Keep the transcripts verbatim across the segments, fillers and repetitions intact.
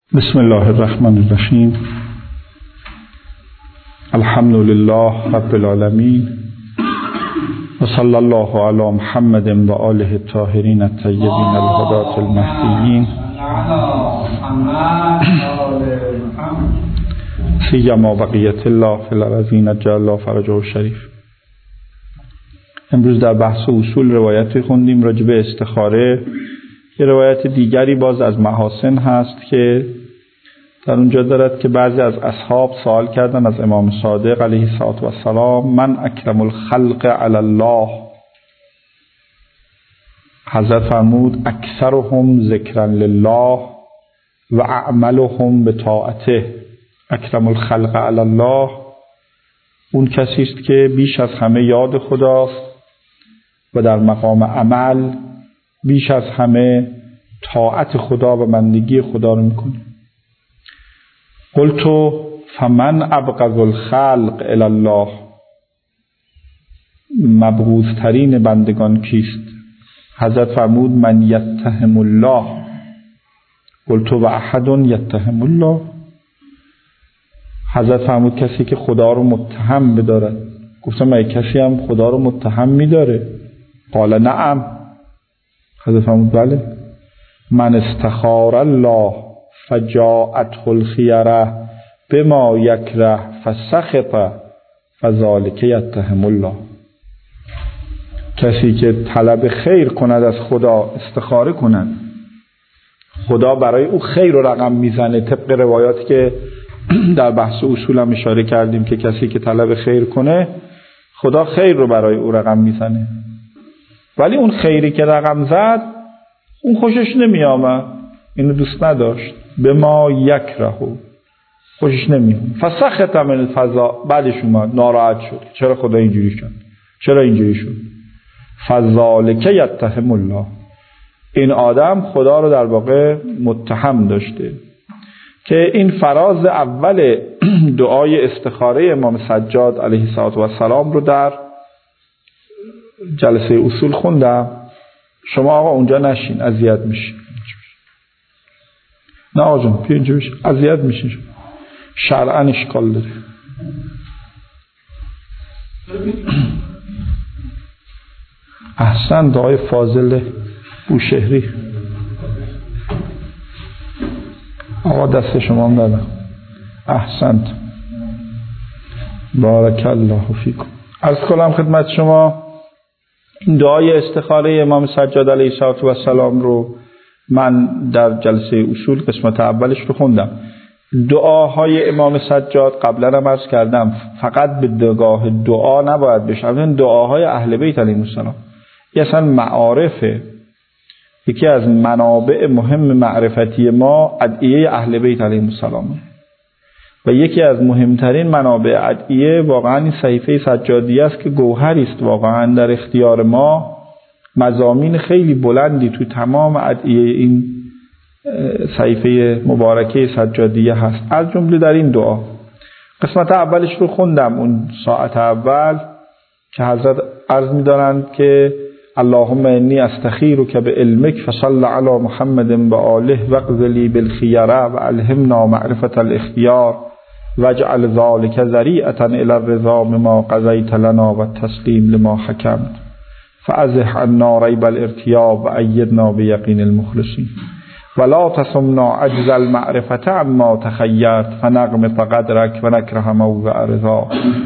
بسم الله الرحمن الرحیم. الحمد لله رب العالمین و صلی الله علی محمد و آله الطاهرین الطیبین الهداة المهدیین سیما بقیة الله فی الارضین عجل الله فرجه الشریف. امروز در بحث اصول روایتی خوندیم راجع به استخاره. یه روایت دیگری باز از محاسن هست که در اونجا دارد که بعضی از اصحاب سوال کردن از امام صادق علیه السلام: من اکرم الخلق علی الله؟ حضرت فرمود: اکثرهم ذکرا لله و اعملهم بطاعته. اکرم الخلق علی الله اون کسی است که بیش از همه یاد خداست و در مقام عمل بیش از همه طاعت خدا و بندگی خدا رو میکنه. قلت فمن ابغض الخلق الی الله؟ مبغوض ترین بندگان کیست؟ حضرت فرمود: من یتهم الله. قلت و احد یتهم الله؟ حضرت فرمود: کسی که خدا رو متهم بدارد. گفتم مگه کسی هم خدا رو متهم میداره؟ قال نعم. حضرت فرمود: بله. من استخار الله فجاءته الخیره بما یکره فسخط فذلک یتهم الله. کسی که طلب خیر کند از خدا، استخاره کند، خدا برای او خیر رو رقم میزنه. طبق روایاتی که در بحث اصول هم اشاره کردیم که کسی که طلب خیر کنه خدا خیر رو برای او رقم میزنه، ولی اون خیری که رقم زد اون خوشش نمی آمد، اینو دوست نداشت. به ما یکره، خوشش نمی آمد. فسخط من الفضا، بعدش اومد ناراحت شد چرا خدا اینجوری شد، چرا اینجوری شد. فذلک یتهم الله. این آدم خدا رو در واقع متهم داشته. که این فراز اول دعای استخاره امام سجاد علیه السلام رو در جلسه اصول خوندم. شما آقا اونجا نشین، اذیت میشین. نه آقا جان بیا اینجا بشین، اذیت میشین. شرعاً اشکال داره. احسن. دعای فاضل بوشهری. آقا دست شما هم دادم. احسنت. بارک الله فیکم. عرض کنم خدمت شما این دعای استخاره امام سجاد علیه السلام رو من در جلسه اصول قسمت اولش رو خوندم. دعاهای امام سجاد قبلا هم عرض کردم فقط به دگاه دعا نباید بشن، دعاهای اهل بیت علیهم السلام یه اصلا معارفه. یکی از منابع مهم معرفتی ما ادعیه اهل بیت علیهم السلام و یکی از مهمترین منابع ادعیه واقعا این صحیفه سجادیه است که گوهری است واقعا در اختیار ما. مضامین خیلی بلندی تو تمام ادعیه این صحیفه مبارکه سجادیه هست، از جمله در این دعا. قسمت اولش رو خوندم اون ساعت اول که حضرت عرض می‌دارند که اللهم انی استخیرک بعلمک فصل علی محمد و آله واقض لی بالخیره و الهمنا معرفة الاختیار واجعل ذلک ذریعة الی الرضا بما قضیت لنا و التسلیم لما حکمت فازح عنا ریب الارتیاب و ایدنا بیقین المخلصین ولا تصمنا عجز المعرفة عما تخیرت فنغمط قدرک و نکره موضع رضا.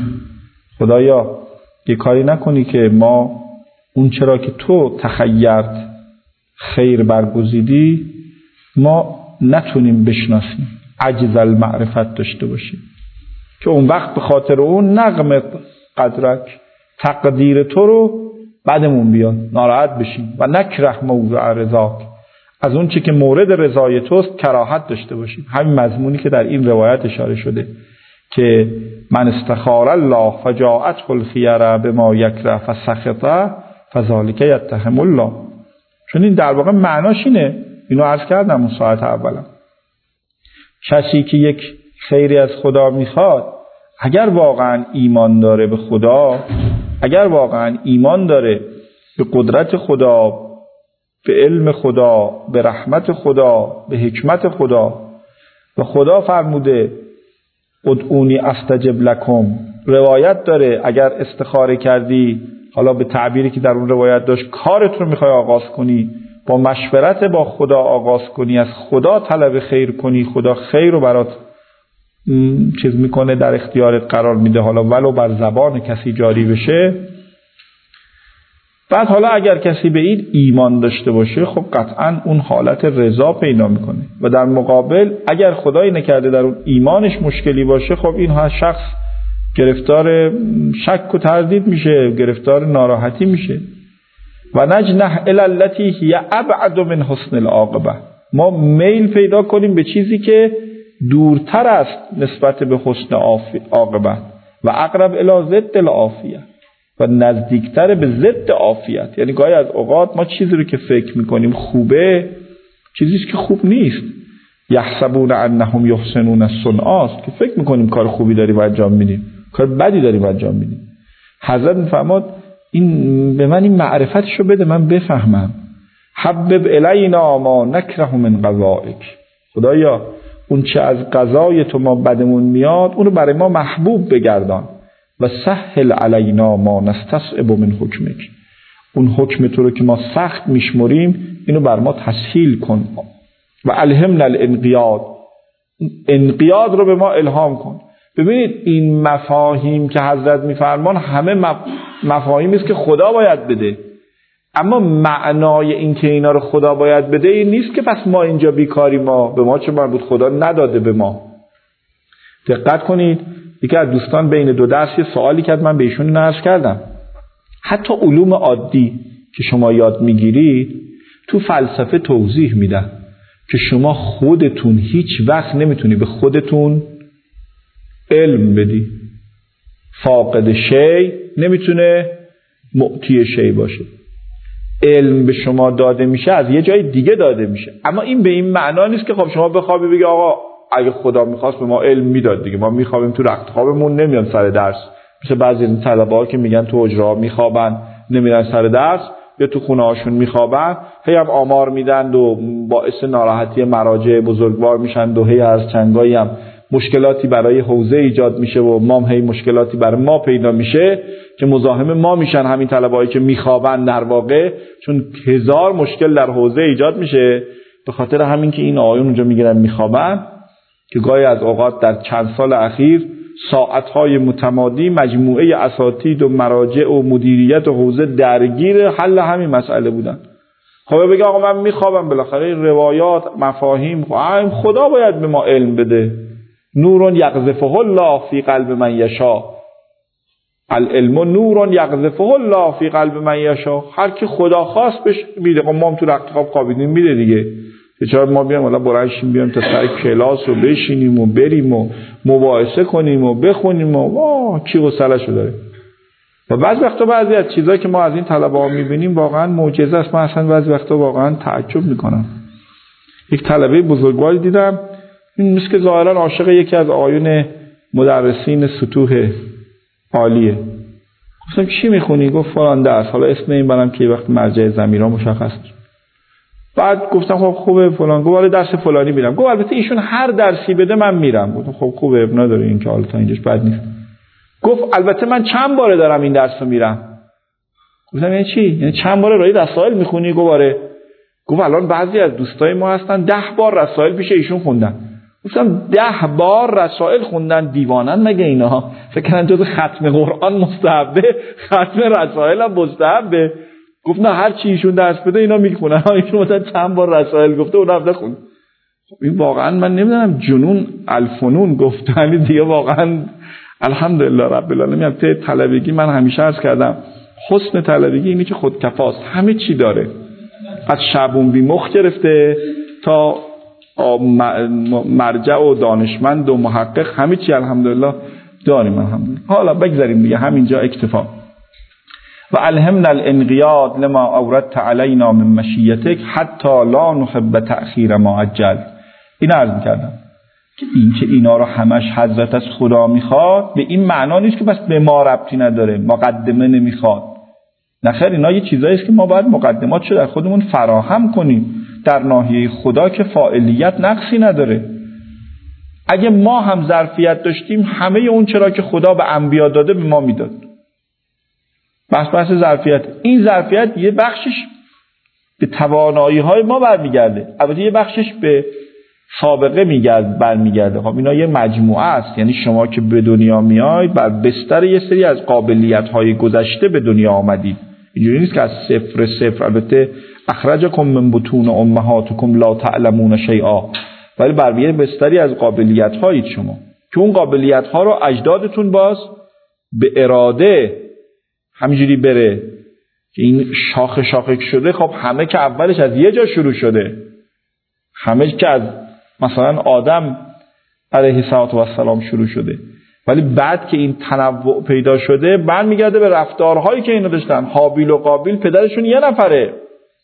خدایا یه کاری نکنی که ما اون چرا که تو تخیرت خیر برگزیدی ما نتونیم بشناسیم، عجز المعرفت داشته باشیم که اون وقت به خاطر اون نغم قدرک تقدیر تو رو بعدمون بیاد ناراحت بشیم و نکره موضع رضاک، از اون چی که مورد رضای توست کراهت داشته باشیم. همین مضمونی که در این روایت اشاره شده که من استخار الله فجاءته الخیره بما یکره فسخط فذلک یتهم الله. چون این در واقع معناش اینه، اینو عرض کردم اون ساعت اولم. کسی که یک خیری از خدا میخواد اگر واقعا ایمان داره به خدا، اگر واقعا ایمان داره به قدرت خدا، به علم خدا، به رحمت خدا، به حکمت خدا و خدا فرموده ادعونی استجب لکم. روایت داره اگر استخاره کردی، حالا به تعبیری که در اون روایت داشت، کارت رو میخوای آغاز کنی، با مشورت با خدا آغاز کنی، از خدا طلب خیر کنی، خدا خیر رو برات چیز میکنه، در اختیارت قرار میده، حالا ولو بر زبان کسی جاری بشه. بعد حالا اگر کسی به این ایمان داشته باشه، خب قطعا اون حالت رضا پیدا میکنه. و در مقابل اگر خدایی نکرده در اون ایمانش مشکلی باشه، خب این ها شخص گرفتار شک و تردید میشه، گرفتار ناراحتی میشه. و نجنح الی التی هی ابعد من حسن العاقبه. ما میل پیدا کنیم به چیزی که دورتر است نسبت به حسن عاقبت و اقرب الی ضد العافیه، و نزدیکتر به ضد عافیت. یعنی گاهی از اوقات ما چیزی رو که فکر میکنیم خوبه، چیزیست که خوب نیست. یحسبون انهم یحسنون صنعا، که فکر میکنیم کار خوبی داریم انجام میدیم، کار بدی داریم انجام میدیم. حضرت میفرماد این به من این معرفتشو بده من بفهمم. حبب الینا ما نکره من قضائک. خدایا اون چه از قضای تو ما بدمون میاد اون رو برای ما محبوب بگردان. و سهل علینا ما نستصعب من حکمک. اون حکم تو رو که ما سخت میشمریم اینو بر ما تسهیل کن. و الهمنا الانقیاد. انقیاد رو به ما الهام کن. ببینید این مفاهیم که حضرت میفرمان همه مفاهیمی است که خدا باید بده، اما معنای این که اینا رو خدا باید بده این نیست که پس ما اینجا بیکاری، ما به ما چه مربوط، خدا نداده به ما. دقت کنید، یکی از دوستان بین دو درس یه سوالی کرد، من به ایشون عرض کردم حتی علوم عادی که شما یاد میگیرید تو فلسفه توضیح میدن که شما خودتون هیچ وقت نمیتونی به خودتون علم بدی. فاقد شی نمیتونه معطی شی باشه. علم به شما داده میشه از یه جای دیگه داده میشه، اما این به این معنا نیست که خب شما بخوابی بگی آقا اگه خدا میخواست به ما علم میداد دیگه، ما میخوابیم تو رخت خوابمون نمیان سر درس. مثل بعضی این طلبه‌ها که میگن تو اجرا میخوابن نمیرن سر درس یا تو خونه هاشون میخوابن، هی هم آمار میدن و باعث ناراحتی مراجع بزرگوار میشن و هی از چنگایی هم مشکلاتی برای حوزه ایجاد میشه و ما هم هی مشکلاتی برای ما پیدا میشه که مزاحم ما میشن همین طلبه‌هایی که میخوابن در واقع، چون هزار مشکل در حوزه ایجاد میشه به خاطر همین که این آقایون اونجا میگیرن میخوابن، که گاهی از اوقات در چند سال اخیر ساعتهای متمادی مجموعه اساتید و مراجع و مدیریت و حوزه درگیر حل همین مسئله بودن. خب بگه آقا من میخوابم، بالاخره روایات مفاهیم خدا باید به ما علم بده. نور یقذفه الله فی قلب من یشاء. العلم نور یقذفه الله فی قلب من یشاء. هر کی خدا خواست بهش میده. خب ما هم تو رخت خواب خوابیدیم میده دیگه. چرا ما بیام حالا برایشیم بیام تا سر کلاس و بشینیم و بریم و مباحثه کنیم و بخونیم و واه کی حوصله‌شو داره. و بعضی وقتا بعضی از چیزایی که ما از این طلبه‌ها می‌بینیم واقعا معجزه است. من اصلا بعضی وقتا واقعا تعجب می‌کنم. یک طلبه بزرگواری دیدم، این مثل که ظاهرا عاشق یکی از آقایون مدرسین سطوح عالیه. گفتم چی می‌خونی؟ گفت فلان درس. حالا اسم این برام که وقت مرجع ضمیرا مشخص. بعد گفتم خب خوبه فلان. گفت ولی درس فلانی میرم. گفت البته ایشون هر درسی بده من میرم. گفتم خب خوبه اب نداره این که حالا تا اینجاش بد نیست. گفت البته من چند باره دارم این درسو میرم. گفتم یعنی چی؟ یعنی چند باره رای رسائل میخونی؟ گفت آره. گفت الان بعضی از دوستای ما هستن ده بار رسائل پیش ایشون خوندن. گفتم ده بار رسائل خوندن دیوانن مگه اینا؟ فکر کنن جز ختم قرآن مستحبه، ختم رسائل هم مستحبه. گفت نه هر چی ایشون درس بده اینا میخونن. ایشون مثلا چند بار رسائل گفته اونم نخوند. خب این واقعا من نمیدونم جنون الفنون گفتن دیگه واقعا. الحمدلله رب العالمین. البته طلبگی من همیشه عرض کردم حسن طلبگی اینه که خودکفاست، همه چی داره، از شعبون بی مخ گرفته تا مرجع و دانشمند و محقق همه چی الحمدلله داریم. الحمدلله. حالا بگذاریم دیگه همینجا اکتفا. و الهمنا الانقیاد لما اوردت علینا من مشیتک حتی لا نحب تأخیر ما عجل. این عرض میکردم که این که اینا رو همش حضرت از خدا میخواد به این معنا نیست که بس به ما ربطی نداره، مقدمه نمیخواد. نخیر، اینا یه چیزایی است که ما باید مقدماتشو در خودمون فراهم کنیم. در ناحیه خدا که فاعلیت نقصی نداره. اگه ما هم ظرفیت داشتیم همه اون چرا که خدا به انبیا داده به ما میداد. بس بس ظرفیت. این ظرفیت یه بخشش به توانایی های ما برمیگرده، البته یه بخشش به سابقه میگرد برمیگرده. خب اینا یه مجموعه است، یعنی شما که به دنیا میاید بر بستر یه سری از قابلیت های گذشته به دنیا آمدید. اینجوری نیست که از صفر صفر. البته اخرجکم من بطون امهاتکم لا تعلمون شیئا، ولی بر یه بستری از قابلیت هایید شما که اون قابلیت ها رو اجدادتون باز به اراده همینجوری بره که این شاخه شاخه شده. خب همه که اولش از یه جا شروع شده، همه که از مثلا آدم علیه السلام شروع شده، ولی بعد که این تنوع پیدا شده برمیگرده به رفتارهایی که اینا داشتن. هابیل و قابیل پدرشون یه نفره،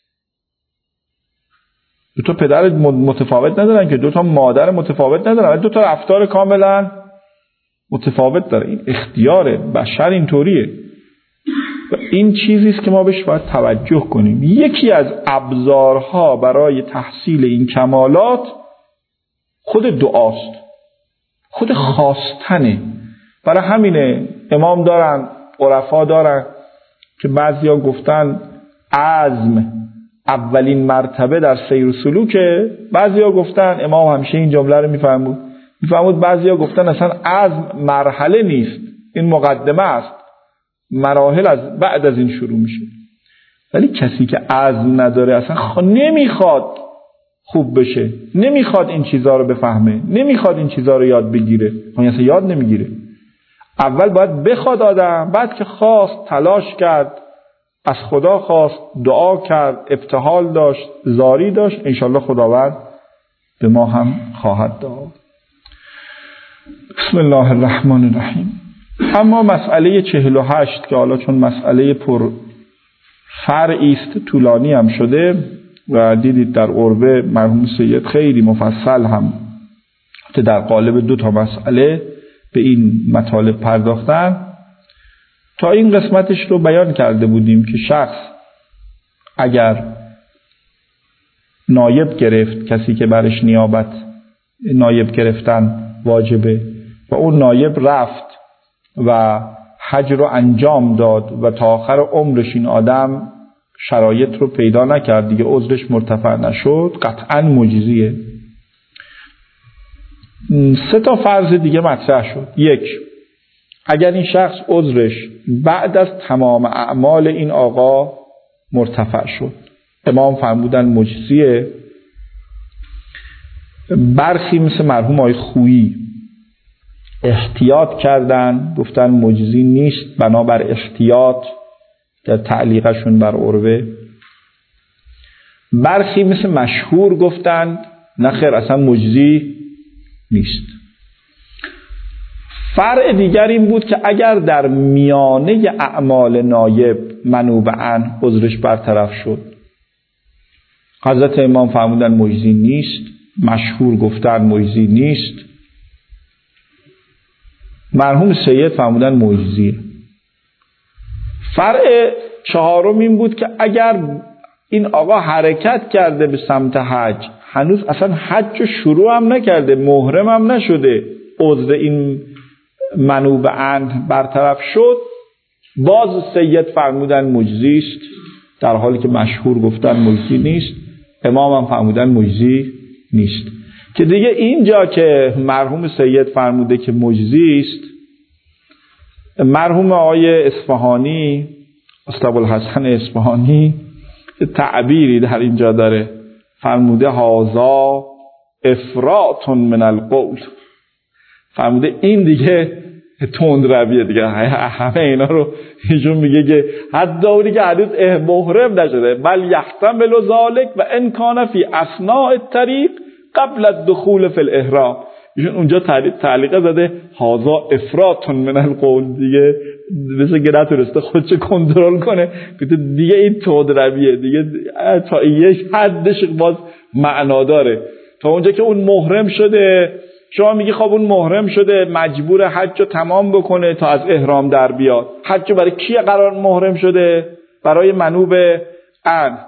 دو تا پدر متفاوت ندارن که، دو تا مادر متفاوت ندارن، ولی دو تا رفتار کاملا متفاوت داره. این اختیار بشر اینطوریه. این چیزی است که ما بهش باید توجه کنیم. یکی از ابزارها برای تحصیل این کمالات خود دعاست، خود خواستنه. برای همینه امام دارن، عرفا دارن که بعضیا گفتن عزم اولین مرتبه در سیر و سلوکه، بعضیا گفتن، امام همیشه این جمله رو میفهمود میفهمود بعضیا گفتن اصلا عزم مرحله نیست، این مقدمه است، مراحل از بعد از این شروع میشه. ولی کسی که عزم نداره اصلا خ... نمیخواد خوب بشه، نمیخواد این چیزها رو بفهمه، نمیخواد این چیزها رو یاد بگیره، اون اصلا یاد نمیگیره. اول باید بخواد آدم، بعد که خواست، تلاش کرد، از خدا خواست، دعا کرد، ابتهال داشت، زاری داشت، انشالله خداوند به ما هم خواهد داد. بسم الله الرحمن الرحیم. اما مسئله چهل و هشت که حالا چون مسئله پر فرعی است طولانی هم شده و دیدید در عربه مرحوم سید خیلی مفصل هم در قالب دو تا مسئله به این مطالب پرداختن. تا این قسمتش رو بیان کرده بودیم که شخص اگر نایب گرفت، کسی که برش نیابت نایب گرفتن واجبه و اون نایب رفت و حج رو انجام داد و تا آخر عمرش این آدم شرایط رو پیدا نکرد، دیگه عذرش مرتفع نشد، قطعاً مجزیه. سه تا فرض دیگه مطرح شد. یک، اگر این شخص عذرش بعد از تمام اعمال این آقا مرتفع شد، امام فرمودن مجزیه. برخی مثل مرحوم آقای خویی احتیاط کردن، گفتن مجزی نیست بنابر احتیاط در تعلیقشون بر عروه. برخی مثل مشهور گفتن نه خیر اصلا مجزی نیست. فرع دیگر این بود که اگر در میانه اعمال نایب منوبعاً عذرش برطرف شد، حضرت امام فرمودن مجزی نیست، مشهور گفتن مجزی نیست، مرحوم سید فرمودن مجزیه. فرع چهارم این بود که اگر این آقا حرکت کرده به سمت حج، هنوز اصلا حج شروع هم نکرده، محرم هم نشده، عذر این منوبعاً برطرف شد، باز سید فرمودن مجزی است، در حالی که مشهور گفتن مجزی نیست، امام هم فرمودن مجزی نیست. که دیگه اینجا که مرحوم سید فرموده که مجزی است، مرحوم آقای اصفهانی، استاد الحسن اصفهانی تعبیری در اینجا داره، فرموده هازا افراط من القول، فرموده این دیگه تند رویه دیگه، همه اینا رو ایشون میگه که حتی اونی که هنوز محرم نشده، بل یحتمل ذلک و ان کان فی اثناء الطریق قبل الدخول فی الاحرام. ایشون اونجا تعلیقه زده هازا افراط من القول، دیگه مثل که نتونسته خودش کنترل کنه، دیگه این تند رویه دیگه، تا یک حدش باز معنا داره. تا اونجا که اون محرم شده، شما میگی خب اون محرم شده مجبور حج رو تمام بکنه تا از احرام در بیاد. حج برای کی قرار محرم شده؟ برای منوب ان.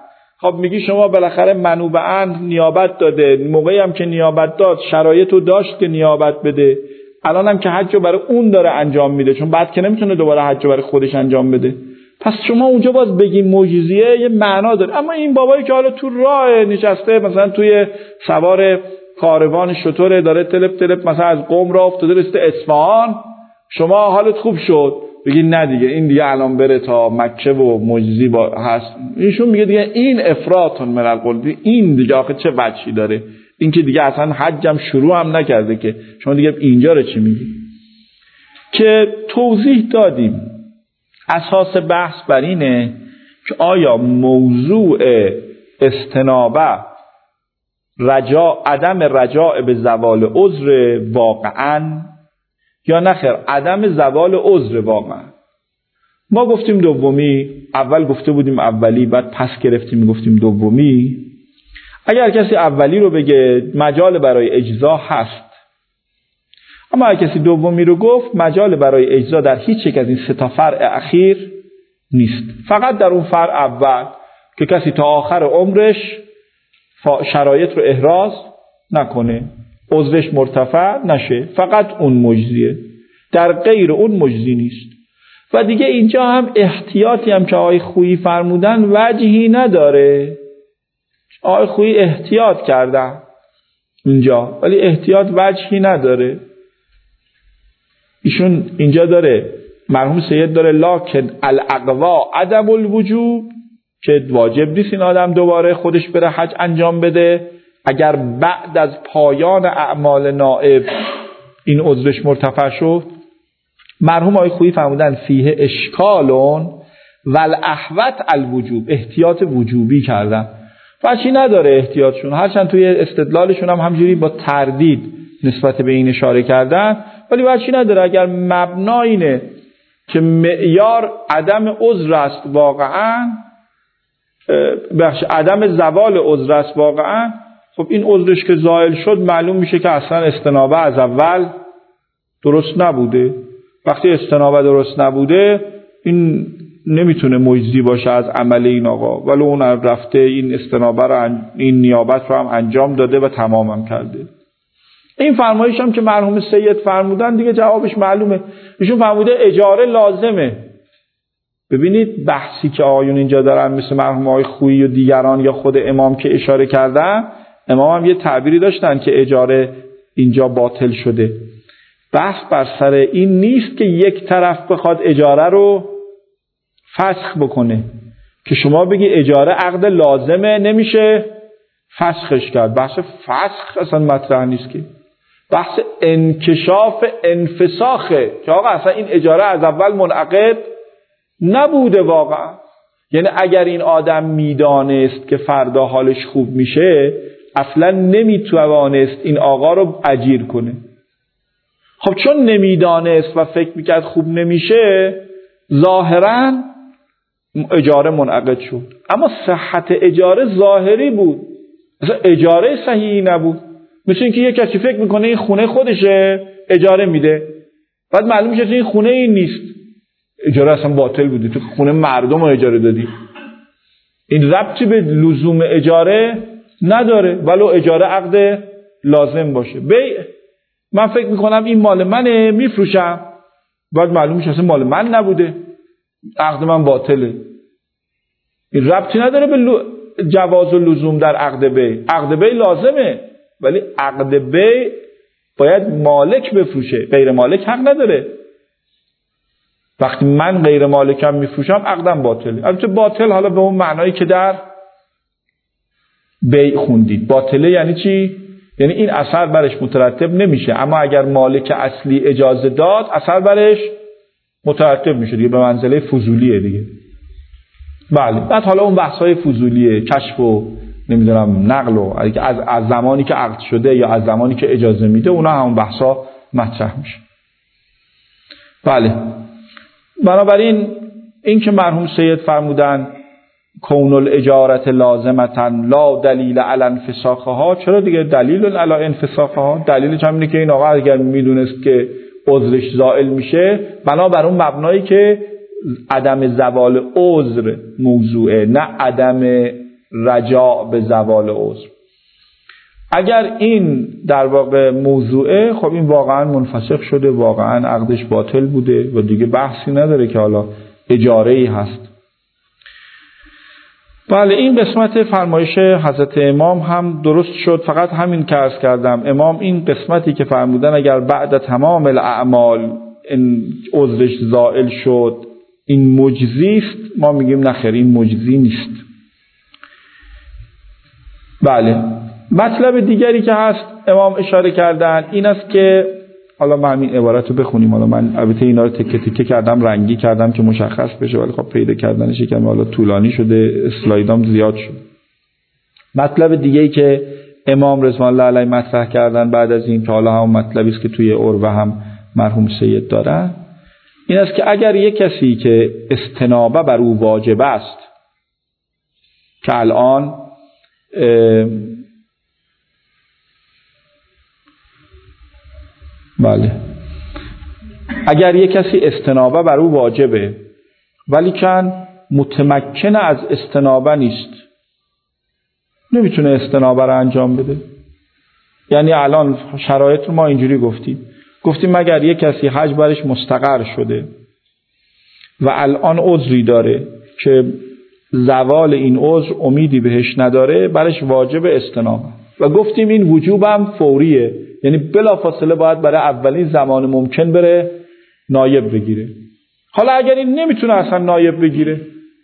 خب میگی شما بالاخره منوبه‌اند نیابت داده، موقعی هم که نیابت داد شرایطو داشت که نیابت بده، الان هم که حج برای اون داره انجام میده، چون بعد که نمیتونه دوباره حج برای خودش انجام بده. پس شما اونجا باز بگی معجزیه یه معنا داره. اما این بابایی که حالا تو راه نشسته، مثلا توی سوار کاروان شتر داره تلپ تلپ مثلا از قم راه افتاده رسیده اصفهان، شما حالت خوب شد بگی نه دیگه این دیگه الان بره تا مکه و معجزی با هست. ایشون میگه دیگه این افراطون من القول، این دیگه آخه چه وجهی داره؟ این که دیگه اصلا حجم شروع هم نکرده که شما دیگه اینجا رو چی میگی؟ که توضیح دادیم اساس بحث بر اینه که آیا موضوع استنابه رجا عدم رجاع به زوال عذر واقعا یا نخیر عدم زوال عذر واقعا. ما گفتیم دومی، اول گفته بودیم اولی، بعد پس گرفتیم گفتیم دومی. اگر کسی اولی رو بگه مجال برای اجزا هست، اما اگر کسی دومی رو گفت مجال برای اجزا در هیچ یک از این سه تا فرع اخیر نیست، فقط در اون فرع اول که کسی تا آخر عمرش شرایط رو احراز نکنه، عذرش مرتفع نشه، فقط اون مجزیه، در غیر اون مجزی نیست. و دیگه اینجا هم احتیاطی هم که آقای خویی فرمودن وجهی نداره. آقای خویی احتیاط کردن اینجا، ولی احتیاط وجهی نداره. ایشون اینجا داره مرحوم سید داره لکن الاقوا عدم الوجوب، که واجب نیست این آدم دوباره خودش بره حج انجام بده اگر بعد از پایان اعمال نائب این عذرش مرتفع شد. مرحوم آقای خویی فرمودن فیه اشکالون والاحوط الوجوب، احتیاط وجوبی کردن. وجهی نداره احتیاطشون، هرچند توی استدلالشون هم همجوری با تردید نسبت به این اشاره کردن، ولی وجهی نداره. اگر مبنا اینه که معیار عدم عذر است واقعا، بخش عدم زوال عذر است واقعا، خب این عذرش که زائل شد معلوم میشه که اصلا استنابه از اول درست نبوده. وقتی استنابه درست نبوده این نمیتونه مجزی باشه از عمل این آقا، ولی اون رفته این استنابه رو این نیابت رو هم انجام داده و تمامم کرده. این فرمایش هم که مرحوم سید فرمودن دیگه جوابش معلومه. ایشون فرموده اجاره لازمه. ببینید بحثی که آقایون اینجا دارن مثل مرحوم آقای خویی و دیگران یا خود امام که اشاره کردن، امام هم یه تعبیری داشتن که اجاره اینجا باطل شده. بحث بر سر این نیست که یک طرف بخواد اجاره رو فسخ بکنه، که شما بگی اجاره عقد لازمه نمیشه فسخش کرد. بحث فسخ اصلا مطرح نیست، که بحث انکشاف انفساخه که آقا اصلا این اجاره از اول منعقد نبوده واقعا. یعنی اگر این آدم میدانست که فردا حالش خوب میشه اصلا نمیتوانست این آقا رو اجیر کنه. خب چون نمیدانست و فکر میکرد خوب نمیشه، ظاهراً اجاره منعقد شد، اما صحت اجاره ظاهری بود، اصلا اجاره صحیحی نبود. مثل اینکه یک کسی فکر میکنه این خونه خودشه اجاره میده، بعد معلوم میشه این خونه این نیست، اجاره اصلا باطل بوده، تو خونه مردم رو اجاره دادی. این ربطی به لزوم اجاره نداره، ولو اجاره عقد لازم باشه. بیع من فکر میکنم این مال منه میفروشم، بعد معلوم میشه اصلا مال من نبوده، عقد من باطله. این ربطی نداره به جواز و لزوم در عقد بیع. عقد بیع لازمه، ولی عقد بیع باید مالک بفروشه، غیر مالک حق نداره. وقتی من غیر مالکم میفروشم عقدم باطله. البته باطل حالا به اون معنایی که در بیع خوندید. باطله یعنی چی؟ یعنی این اثر برش مترتب نمیشه، اما اگر مالک اصلی اجازه داد اثر برش مترتب میشه دیگه، به منزله فضولیه دیگه. بله. بعد حالا اون بحث‌های فضولیه، کشف و نمیدونم نقل و از از زمانی که عقد شده یا از زمانی که اجازه میده، اونا همون بحثا مطرح میشه. بله. بنابراین این که مرحوم سید فرمودن کون الاجارت لازمتا لا دلیل علی انفساخها، چرا دیگه دلیل علی انفساخها؟ دلیلش هم اینه که این آقا اگر میدونست که عذرش زائل میشه، بنابر اون مبنایی که عدم زوال عذر موضوعه، نه عدم رجاع به زوال عذر. اگر این در واقع موضوعه، خب این واقعا منفسخ شده، واقعا عقدش باطل بوده و دیگه بحثی نداره که حالا اجاره‌ای هست. بله، این قسمت فرمایش حضرت امام هم درست شد. فقط همین که عرض کردم، امام این قسمتی که فرمودن اگر بعد تمام الاعمال این عذرش زائل شد این مجزی است، ما میگیم نخیر، این مجزی نیست. بله، مطلب دیگری که هست امام اشاره کردن این است که حالا ما همین عبارت رو بخونیم. حالا من البته اینا رو تکه تکه کردم، رنگی کردم که مشخص بشه، ولی خب پیدا کردنش یکم حالا طولانی شده، اسلایدام زیاد شد. مطلب دیگه‌ای که امام رضوان الله علیه مطرح کردن بعد از این، که حالا هم مطلبی است که توی عروه هم مرحوم سید دارن، این است که اگر یک کسی که استنابه بر او واجب است، که الان بله اگر یک کسی استنابه بر او واجبه ولی کن متمکن از استنابه نیست، نمیتونه استنابه رو انجام بده. یعنی الان شرایط رو ما اینجوری گفتیم گفتیم مگر یک کسی حج برش مستقر شده و الان عذری داره که زوال این عذر امیدی بهش نداره، برش واجب استنابه، و گفتیم این وجوبم فوریه، یعنی بلافاصله باید برای اولین زمان ممکن بره نایب بگیره. حالا اگر این نمیتونه اصلا نایب بگیره،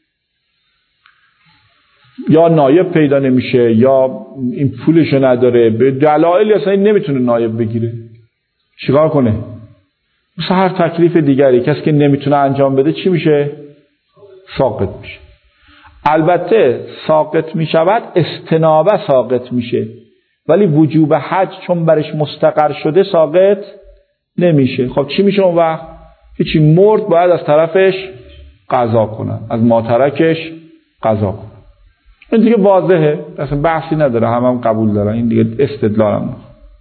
یا نایب پیدا نمیشه یا این پولشو نداره، به دلایلی اصلا این نمیتونه نایب بگیره، چیکار کنه؟ مثل هر تکلیف دیگری کسی که نمیتونه انجام بده چی میشه؟ ساقط میشه. البته ساقط میشود، استنابه ساقط میشه، ولی وجوب حج چون برش مستقر شده ساقط نمیشه. خب چی میشه اون وقت؟ هیچی، مرد باید از طرفش قضا کنن، از ماترکش قضا کنن. این دیگه واضحه، اصلا بحثی نداره، هم هم قبول دارن، این دیگه استدلالم.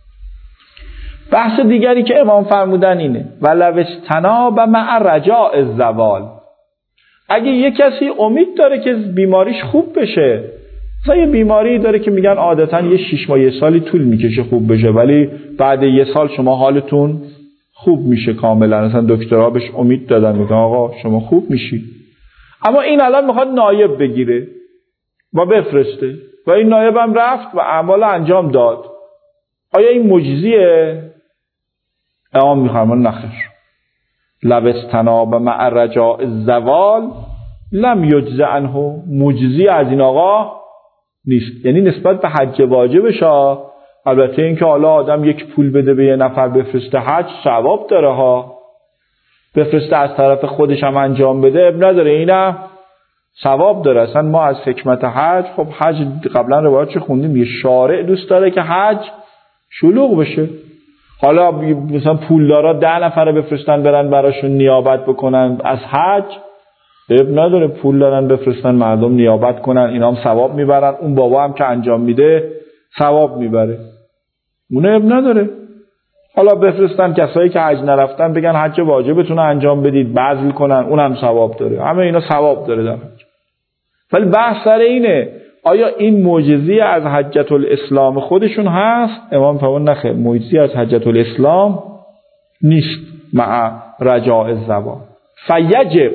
بحث دیگری که امام فرمودن اینه ولو استناب مع رجاء الزوال. اگه یه کسی امید داره که بیماریش خوب بشه، مثلا یه بیماری داره که میگن عادتا یه شش ماه یه سالی طول میکشه خوب بشه، ولی بعد یه سال شما حالتون خوب میشه کاملا، مثلا دکترها بهش امید دادن، میگن آقا شما خوب میشی، اما این الان میخواد نایب بگیره و بفرسته و این نایب هم رفت و اعمال انجام داد، آیا این مجزیه؟ امام میفرمان نخیر، لو استناب مع رجاء الزوال لم یجز عنه، مجزی از این آقا نیست. یعنی نسبت به حج واجبش ها، البته این که حالا آدم یک پول بده به یه نفر بفرسته حج ثواب داره ها، بفرسته از طرف خودش هم انجام بده اب نداره، اینم ثواب داره. اصلا ما از حکمت حج، خب حج قبلا روایت چه خوندیم، یه شارع دوست داره که حج شلوغ بشه. حالا مثلا پولدارا ده نفره بفرستن برن براشون نیابت بکنن از حج، اب نداره، پول دارن بفرستن مردم نیابت کنن، اینا هم ثواب میبرن، اون بابا هم که انجام میده ثواب میبره، اون اب نداره. حالا بفرستن کسایی که حج نرفتن بگن حج واجبتون انجام بدید، بذل کنن، اون هم ثواب داره، همه اینا ثواب داره در حج. ولی بحث سر اینه آیا این معجزه از حجت الاسلام خودشون هست؟ امام فرمان نخیر، معجزه از حجت الاسلام نیست مع رجاء الزوال. فیجب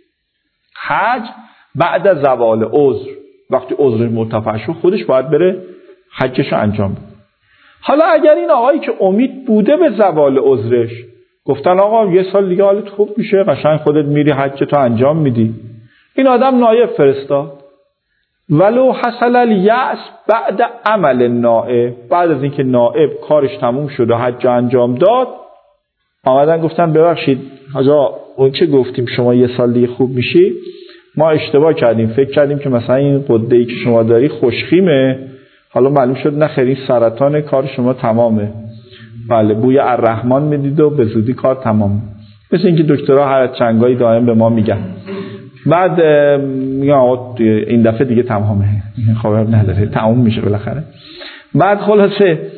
حج بعد از زوال عذر، وقتی عذر مرتفع شد خودش باید بره حجش انجام بده. حالا اگر این آقایی که امید بوده به زوال عذرش گفتن آقا یه سال دیگه حالت خوب میشه، قشنگ خودت میری حجتو انجام میدی، این آدم نایب فرستاد، ولو حصل الیأس بعد عمل نائب، بعد از اینکه نائب کارش تموم شد و حج انجام داد، آمدن گفتن ببخشید حاجا اون که گفتیم شما یه سال دیگه خوب میشی ما اشتباه کردیم، فکر کردیم که مثلا این قده‌ای که شما داری خوشخیمه، حالا معلوم شد نه خیر، این سرطان، کار شما تمامه. بله، بوی الرحمن میدید و به زودی کار تمام. مثل اینکه دکترها هر چنگایی دائم به ما میگن، بعد میگن آقا این دفعه دیگه تمامه، خبر نداره، تمام میشه بالاخره. بعد خلاصه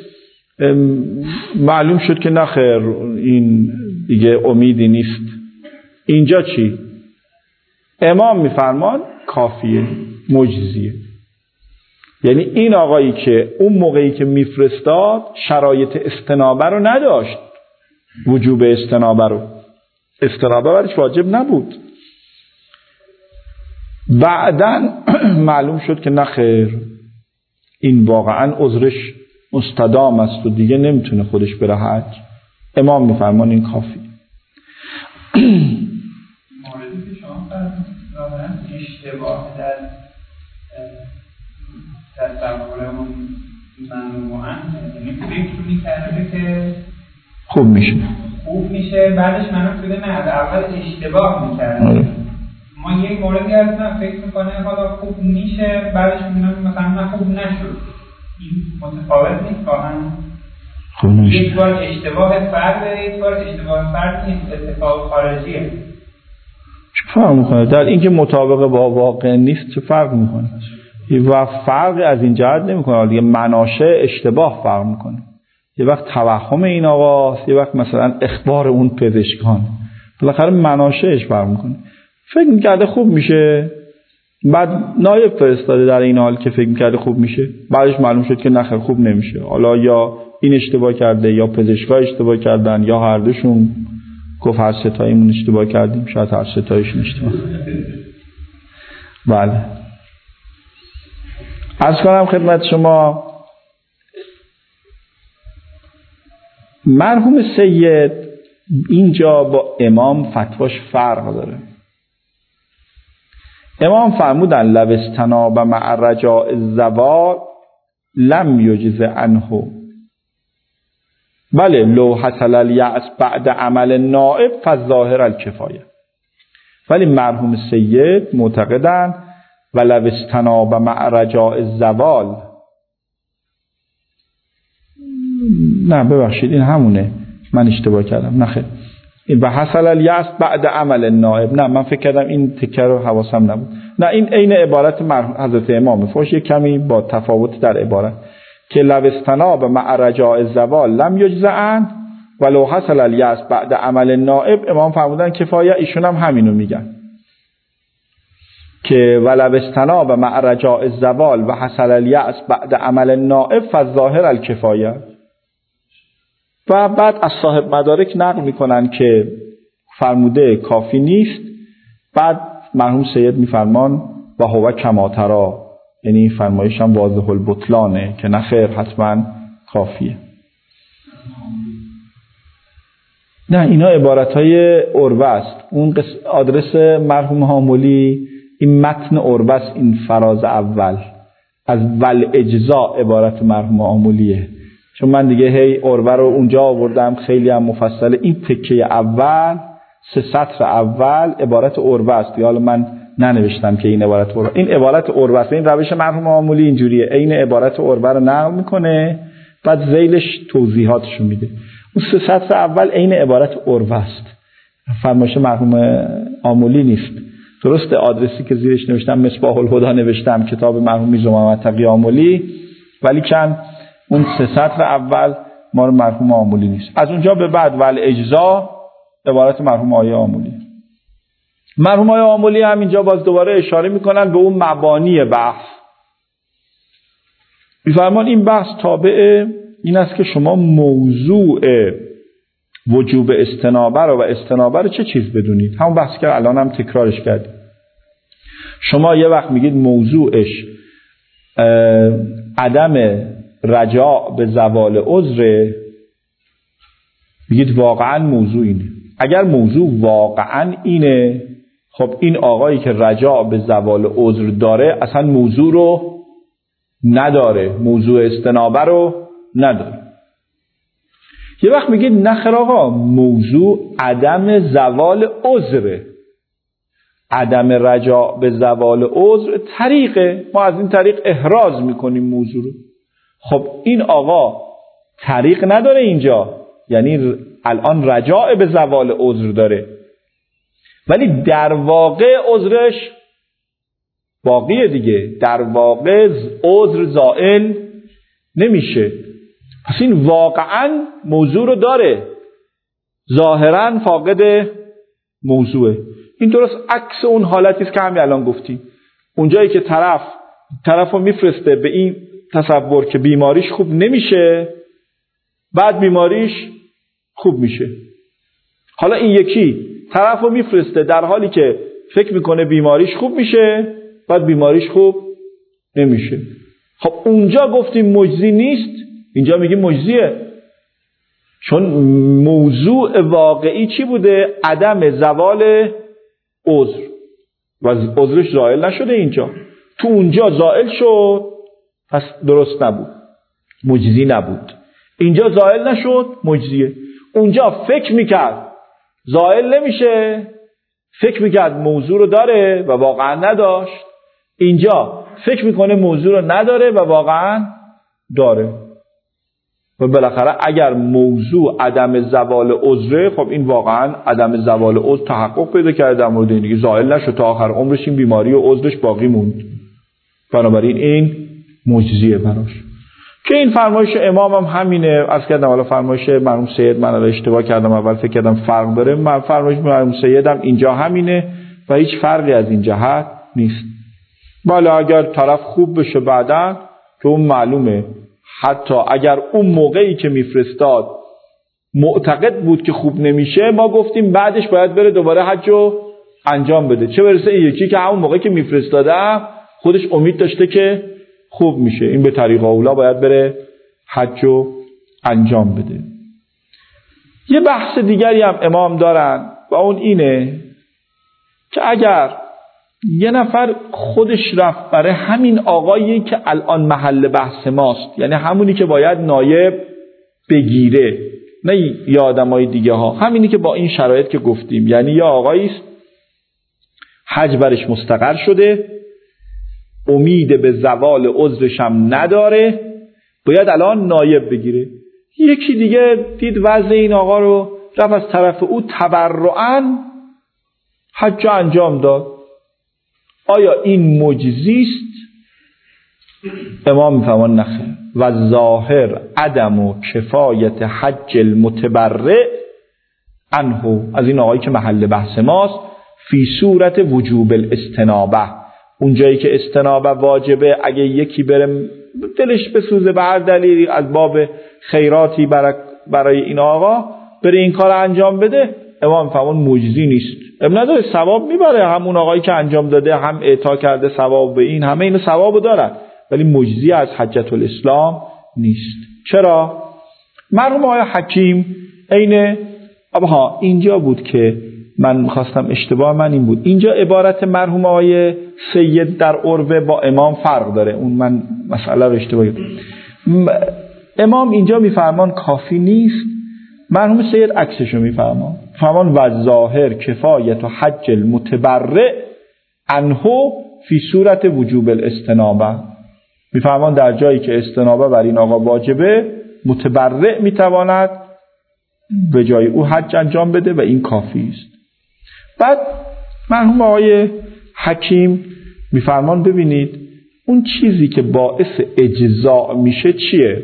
معلوم شد که نه خیر، این دیگه امیدی نیست. اینجا چی؟ امام میفرمان کافیه، مجزیه. یعنی این آقایی که اون موقعی که میفرستاد شرایط استنابه رو نداشت، وجوب استنابه رو، استنابه برش واجب نبود. بعدن معلوم شد که نه خیر، این واقعا عذرش مستدام است و دیگه نمیتونه خودش بره حج. امام میفرمان این کافی. موردی که شما فرمودن اشتباه در تصور اون ممنوعاً، یعنی فکر می‌کرده که خوب میشه خوب میشه، بعدش منو شده نه، اول اشتباه می‌کرده. ما یک موردی هستن فکر میکنه حالا خوب میشه، بعدش میگن مثلا نه خوب نشد. این متفاوت نیست واقعا. یک بار اشتباه فرد داره، یک بار اشتباه فرد نیست، اتفاق خارجیه. چه فرق میکنه؟ در اینکه مطابق با واقع نیست چه فرق میکنه؟ و فرق از این جهت نمیکنه، دیگه مناشه اشتباه فرق میکنه. یه وقت توهم این آقاست، یه وقت مثلا اخبار اون پزشکان، بالاخره مناشهش فرق میکنه. فکر میکرده خوب میشه، بعد نایب فرستاده در این حال که فکر میکرده خوب میشه، بعدش معلوم شد که نخیر خوب نمیشه. حالا یا این اشتباه کرده یا پزشکا اشتباه کردن یا هر دوشون گفت هر ستاییمون اشتباه کردیم، شاید هر ستاییشون اشتباه. بله عرض کنم خدمت شما، مرحوم سید اینجا با امام فتواش فرق داره. امام فرمودن لو استناب مع رجاء الزوال لم یجز عنه، بله لو حصل الیأس بعد عمل نائب فالظاهر الکفایه. ولی مرحوم سید معتقدن ولو استناب مع رجاء الزوال، نه ببخشید این همونه، من اشتباه کردم، نخیر و حصل الیأس بعد عمل نائب، نه من فکر کردم این تکه رو حواسم نبود، نه این عین عبارت حضرت امام فوش، یک کمی با تفاوت در عبارت که لو استناب مع رجاء الزوال لم یجز عنه ولو حصل الیأس بعد عمل نائب. امام فرمودن کفایه، ایشون هم همینو میگن که ولو استناب مع رجاء الزوال و حصل الیأس بعد عمل نائب فالظاهر الکفایه. و بعد از صاحب مدارک نقل میکنن که فرموده کافی نیست، بعد مرحوم سید میفرمان و هو کما تری، یعنی این فرمایش هم واضح البطلانه که نه خیر حتما کافیه. نه اینا عبارت های عروه است. اون آدرس مرحوم حاملی این متن عروه است، این فراز اول از ول اجزا عبارت مرحوم حاملیه، چون من دیگه هی عروه رو اونجا آوردم خیلی هم مفصله. این تکه اول سه سطر اول عبارت عروه است، حالا من ننوشتم که این عبارت عروه، این عبارت عروه است. این روش مرحوم حاملی اینجوریه، عین عبارت عروه رو نقل میکنه بعد ذیلش توضیحاتشو میده. اون سه سطر اول عین عبارت عروه است، فرمایش مرحوم حاملی نیست. درسته آدرسی که زیرش نوشتم مصباح الهدی نوشتم، کتاب مرحوم میرزا محمد تقی حاملی، ولی چند اون سه سطر اول ما رو مرحوم حاملی نیست. از اونجا به بعد ول اجزا عبارت مرحوم آقای حاملی. مرحوم آقای حاملی هم اینجا باز دوباره اشاره میکنن به اون مبانی بحث. میفرمان این بحث تابع این است که شما موضوع وجوب استنابه رو و استنابه رو چه چیز بدونید. همون بحثی که الان هم تکرارش کردیم. شما یه وقت میگید موضوعش عدم رجاع به زوال عذر، میگید واقعا موضوع اینه. اگر موضوع واقعا اینه، خب این آقایی که رجاع به زوال عذر داره اصلا موضوع رو نداره، موضوع استنابه رو نداره. یه وقت میگید نخیر آقا موضوع عدم زوال عذره، عدم رجاع به زوال عذر طریقه، ما از این طریق احراز میکنیم موضوع رو. خب این آقا طریق نداره اینجا، یعنی الان رجاع به زوال عذر داره ولی در واقع عذرش باقیه دیگه، در واقع عذر زائل نمیشه. پس این واقعا موضوع رو داره، ظاهرا فاقد موضوعه. این درست عکس اون حالتی است که همین الان گفتیم. اونجایی که طرف طرفو میفرسته به این تصور که بیماریش خوب نمیشه، بعد بیماریش خوب میشه. حالا این یکی طرفو میفرسته در حالی که فکر میکنه بیماریش خوب میشه، بعد بیماریش خوب نمیشه. خب اونجا گفتیم مجزی نیست، اینجا میگیم مجزیه، چون موضوع واقعی چی بوده؟ عدم زوال عذر و عذرش زائل نشده. اینجا تو اونجا زائل شد، پس درست نبود، مجزی نبود. اینجا زائل نشد، مجزیه. اونجا فکر میکرد زائل نمیشه، فکر میکرد موضوع رو داره و واقعا نداشت. اینجا فکر میکنه موضوع رو نداره و واقعا داره. و بالاخره اگر موضوع عدم زوال عذره، خب این واقعا عدم زوال عذر تحقق پیدا کرده در مورد این دیگه، زائل نشد، تا آخر عمرش این بیماری و عذرش باقی موند. بنابراین این مجزیه براش. که این فرمایش امام هم همینه. از کردم حالا فرمایش مرحوم سید من الان اشتباه کردم، اول فکر کردم فرق داره. من فرمایش مرحوم سید هم اینجا همینه و هیچ فرقی از این جهت نیست. بالا اگر طرف خوب بشه بعداً که اون معلومه، حتی اگر اون موقعی که میفرستاد معتقد بود که خوب نمیشه، ما گفتیم بعدش باید بره دوباره حجو انجام بده. چه برسه این یکی که همون موقعی که میفرستادم خودش امید داشته که خوب میشه، این به طریق اولا باید بره حجو انجام بده. یه بحث دیگری هم امام دارن و اون اینه که اگر یه نفر خودش رفت برای همین آقایی که الان محل بحث ماست، یعنی همونی که باید نایب بگیره، نه یه آدمای دیگه ها، همینی که با این شرایط که گفتیم، یعنی یه آقایی است حج برش مستقر شده، امید به زوال عذرش هم نداره، باید الان نایب بگیره. یکی دیگه دید وضع این آقا رو، رفت از طرف او تبرعاً حج انجام داد. آیا این مجزی است؟ امام میفرمان نخیر. و ظاهر عدم و کفایت حج المتبرع عنه، از این آقایی که محل بحث ماست، فی صورت وجوب الاستنابه، اون جایی که استنابه واجبه، اگه یکی بره دلش بسوزه به هر دلیلی از باب خیراتی برای این آقا بره این کار انجام بده، امام فرمان مجزی نیست. ابن نداره، ثواب میبره، همون آقایی که انجام داده هم اعطا کرده ثواب به این، همه اینو ثوابو دارن، ولی مجزی از حجت الاسلام نیست. چرا؟ مرحوم آقای حکیم عین ابها اینجا بود که من خواستم، اشتباه من این بود، اینجا عبارت مرحوم آقای سید در عروه با امام فرق داره، اون من مسئله رو اشتباه کردم. امام اینجا میفرمان کافی نیست، مرحوم سید عکسشو میفرمان، فرمان و ظاهر کفایت و حج المتبرع عنه فی صورت وجوب الاستنابه، میفرمان در جایی که استنابه بر این آقا واجبه، متبرع میتواند به جای او حج انجام بده و این کافی است. بعد مرحوم آقای حکیم میفرمان ببینید اون چیزی که باعث اجزاء میشه چیه؟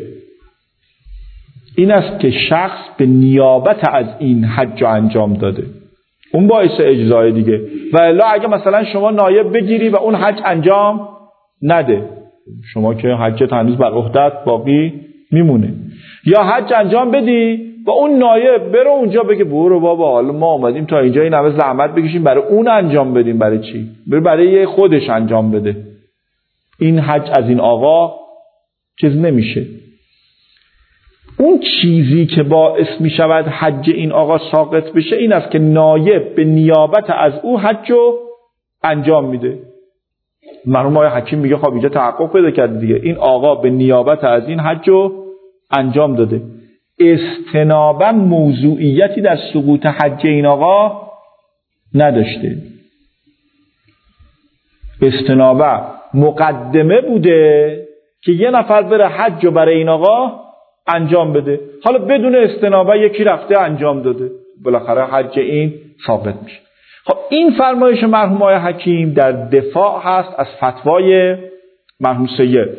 این است که شخص به نیابت از این حج انجام داده، اون باعث اجزای دیگه. و الا اگه مثلا شما نایب بگیری و اون حج انجام نده، شما که حجت هنوز بر عهدت باقی میمونه، یا حج انجام بدی و اون نایب بره اونجا بگه برو بابا حالا ما اومدیم تا اینجا این همه زحمت بکشیم برای اون انجام بدیم، برای چی؟ بره برای خودش انجام بده، این حج از این آقا چیز نمیشه. اون چیزی که باعث می شود حج این آقا ساقط بشه این است که نایب به نیابت از او حج رو انجام میده. مرحوم آقای حکیم میگه خب اینجا تحقق پیدا کرده دیگه، این آقا به نیابت از این حج رو انجام داده، استنابا موضوعیتی در سقوط حج این آقا نداشته، استنابا مقدمه بوده که یه نفر بره حج رو برای این آقا انجام بده، حالا بدون استنابه یکی رفته انجام داده، بالاخره حج این ثابت میشه. خب این فرمایش مرحوم آقای حکیم در دفاع هست از فتوای مرحوم سید.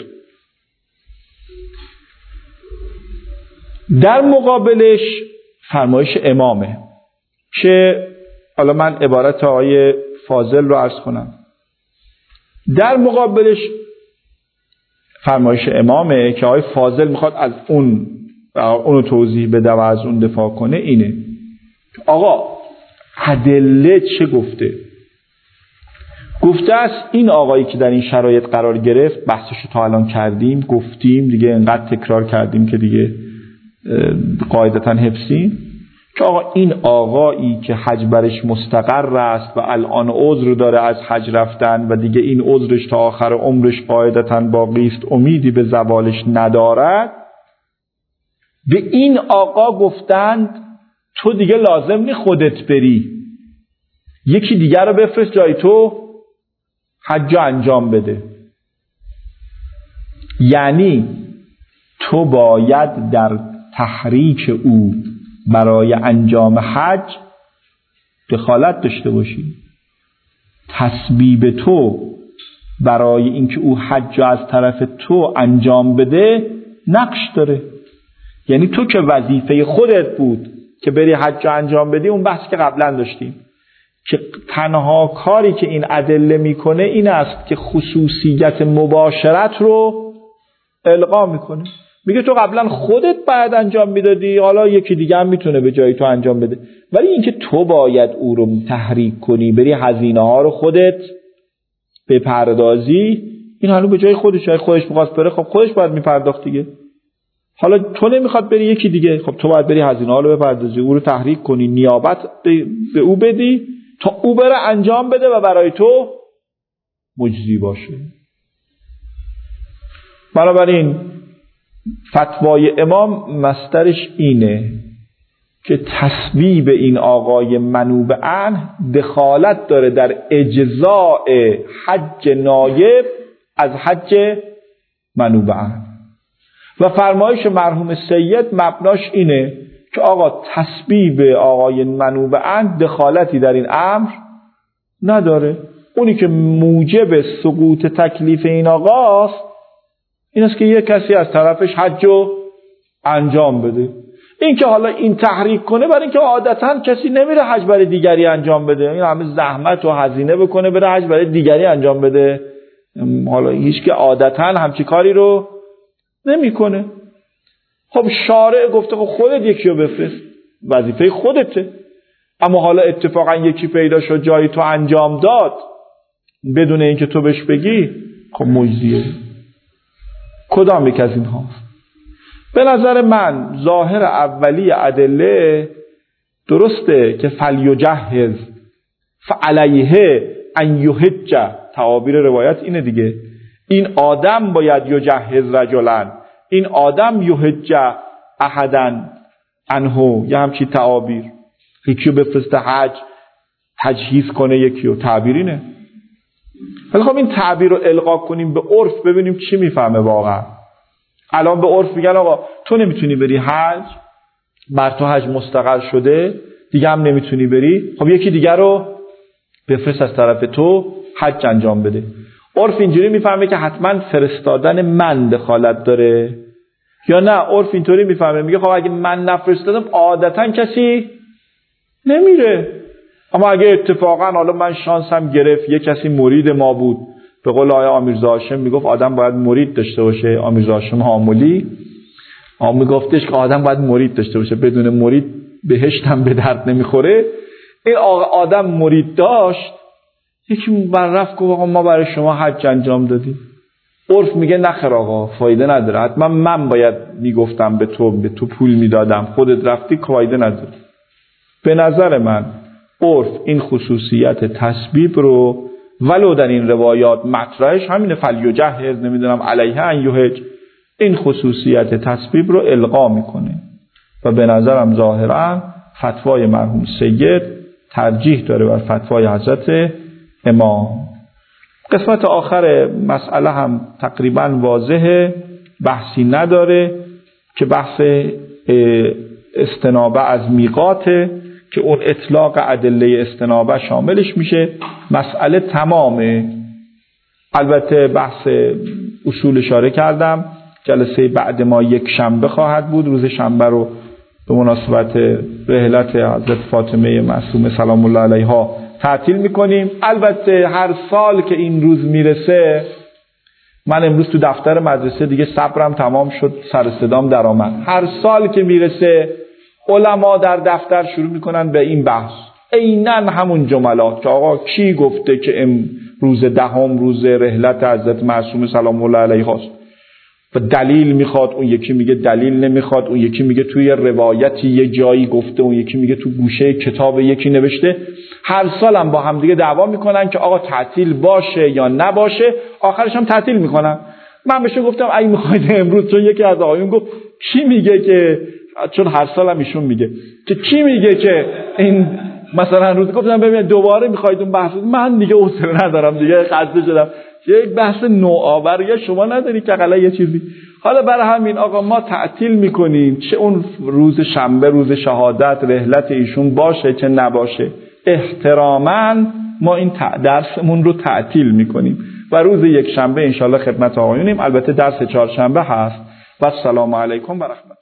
در مقابلش فرمایش امامه که حالا من عبارت آقای فاضل رو عرض کنم. در مقابلش فرمایش امامه که آقای فاضل میخواد از اون اونو توضیح بده و از اون دفاع کنه. اینه آقا ادله چه گفته؟ گفته است این آقایی که در این شرایط قرار گرفت، بحثشو تا الان کردیم، گفتیم دیگه، انقدر تکرار کردیم که دیگه قاعدتا حفظیم، که آقا این آقایی که حج برش مستقر است و الان عذر داره از حج رفتن و دیگه این عذرش تا آخر عمرش قاعدتا باقی است، امیدی به زوالش ندارد، به این آقا گفتند تو دیگه لازم نی خودت بری، یکی دیگر رو بفرست جای تو حج انجام بده. یعنی تو باید در تحریک او برای انجام حج دخالت داشته باشی. تسبیب تو برای اینکه او حج از طرف تو انجام بده نقش داره. یعنی تو که وظیفه خودت بود که بری حج انجام بدی، اون بحث که قبلا داشتیم که تنها کاری که این ادله میکنه این است که خصوصیت مباشرت رو القا میکنه. میگه تو قبلا خودت باید انجام میدادی، حالا یکی دیگه هم میتونه به جای تو انجام بده، ولی اینکه تو باید او رو تحریک کنی، بری هزینه ها رو خودت بپردازی، این حالا به جای خودش، اگه خودش می‌خواست بره خب خودش باید میپرداخت دیگه. حالا تو نمیخواد بری یکی دیگه، خب تو باید بری هزینه ها رو بپردازی، او رو تحریک کنی، نیابت به او بدی تا او بره انجام بده و برای تو مجزی باشه. بنابراین فتوای امام مصدرش اینه که تسبیب این آقای منوب عنه دخالت داره در اجزاء حج نایب از حج منوب عنه. و فرمایش مرحوم سید مبناش اینه که آقا تسبیب آقای منوب عنه دخالتی در این امر نداره. اونی که موجب سقوط تکلیف این آقاست این است که یک کسی از طرفش حج رو انجام بده. این که حالا این تحریک کنه برای اینکه عادتا کسی نمیره حج برای دیگری انجام بده، این همه زحمت و هزینه بکنه بره حج برای دیگری انجام بده، حالا هیچ که عادتا همچی کاری رو نمیکنه. خب شارع گفته خب خودت یکی رو بفرست، وظیفه خودته، اما حالا اتفاقا یکی پیدا شد جایی تو انجام داد بدون اینکه تو بهش بگی، خب مجزیه. کدام یک از این هاست؟ به نظر من ظاهر اولی ادله درسته که فلیجهز فعلیه ان یحج، تعابیر روایت اینه دیگه، این آدم باید یجهز رجلن، این آدم یحج احدن عنه، یه همچی تعابیر، یکیو بفرسته حج، تجهیز کنه یکیو، تعبیر اینه. ولی خب این تعبیر رو القا کنیم به عرف ببینیم چی میفهمه واقعا. الان به عرف میگن آقا تو نمیتونی بری حج، بر تو حج مستقر شده دیگه هم نمیتونی بری، خب یکی دیگر رو بفرست از طرف تو حج انجام بده. عرف اینجوری میفهمه که حتما فرستادن من دخالت داره، یا نه عرف اینطوری میفهمه میگه خب اگه من نفرستادم عادتا کسی نمیره، اما اگه اتفاقا حالا من شانسم گرفت یه کسی مرید ما بود، به قول آقای امیرزا هاشم میگفت آدم باید مرید داشته باشه، امیرزا هاشم حاملی آقا میگفتش که آدم باید مرید داشته باشه، بدون مرید بهشت هم به درد نمیخوره. این آدم مرید داشت، یکی بررفت گفت آقا ما برای شما حج انجام دادیم. عرف میگه نخیر آقا فایده نداره، حتما من باید میگفتم به تو به تو پول میدادم، خودت رفتی فایده نداره. به نظر من عرف این خصوصیت تسبیب رو ولو در این روایات مطرحش همینه، فلیجهز نمیدونم علیه ان یحج، این خصوصیت تسبیب رو القا میکنه و به نظرم ظاهرا فتوای مرحوم سید ترجیح داره بر فتوای حضرت امام. قسمت آخر مسئله هم تقریبا واضحه، بحثی نداره، که بحث استنابه از میقاته که اون اطلاق ادله استنابه شاملش میشه. مسئله تمامه. البته بحث اصول اشاره کردم، جلسه بعد ما یک شنبه خواهد بود، روز شنبه رو به مناسبت رحلت حضرت فاطمه معصومه سلام الله علیها تعطیل میکنیم. البته هر سال که این روز میرسه من امروز تو دفتر مدرسه دیگه صبرم تمام شد، سر صدام در آمد. هر سال که میرسه علما در دفتر شروع میکنن به این بحث، عیناً همون جملات که آقا کی گفته که ام روز دهم روز رحلت حضرت معصوم سلام الله علیه است و دلیل میخواد، اون یکی میگه دلیل نمیخواد، اون یکی میگه توی روایتی یه جایی گفته، اون یکی میگه تو گوشه کتاب یکی نوشته. هر سال هم با هم دیگه دعوا میکنن که آقا تعطیل باشه یا نباشه، آخرش هم تعطیل میکنن. من بهش گفتم اگه میخواید امروز، چون یکی از آقایون گفت کی میگه که، چون هر سال هم ایشون میگه که کی میگه که این مثلا روز، گفتم ببین دوباره میخواید اون بحث، من دیگه حوصله ندارم دیگه، خسته شدم. یک بحث نوآوری شما نداری که حالا یه چیزی. حالا برای همین آقا ما تعطیل میکنیم، چه اون روز شنبه روز شهادت رحلت ایشون باشه چه نباشه، احتراما ما این درسمون رو تعطیل میکنیم و روز یک شنبه انشالله خدمت آقایونیم. البته درس چهارشنبه هست. و السلام علیکم و رحمت